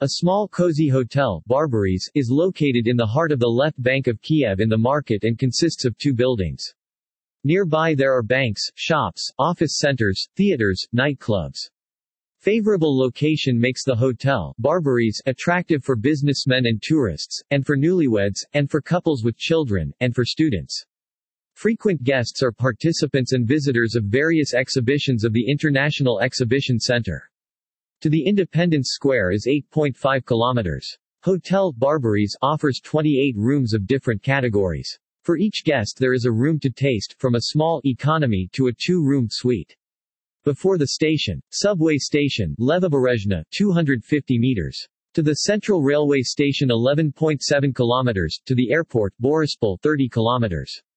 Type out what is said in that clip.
A small cozy hotel, Barbaries, is located in the heart of the left bank of Kiev in the market and consists of 2 buildings. Nearby there are banks, shops, office centers, theaters, nightclubs. Favorable location makes the hotel, Barbaries, attractive for businessmen and tourists, and for newlyweds, and for couples with children, and for students. Frequent guests are participants and visitors of various exhibitions of the International Exhibition Center. To the Independence Square is 8.5 kilometers. Hotel Barbaries offers 28 rooms of different categories. For each guest there is a room to taste, from a small economy to a 2-room suite. Before the station, subway station, Levoberezhny, 250 meters. To the Central Railway Station 11.7 kilometers, to the airport, Borispol 30 kilometers.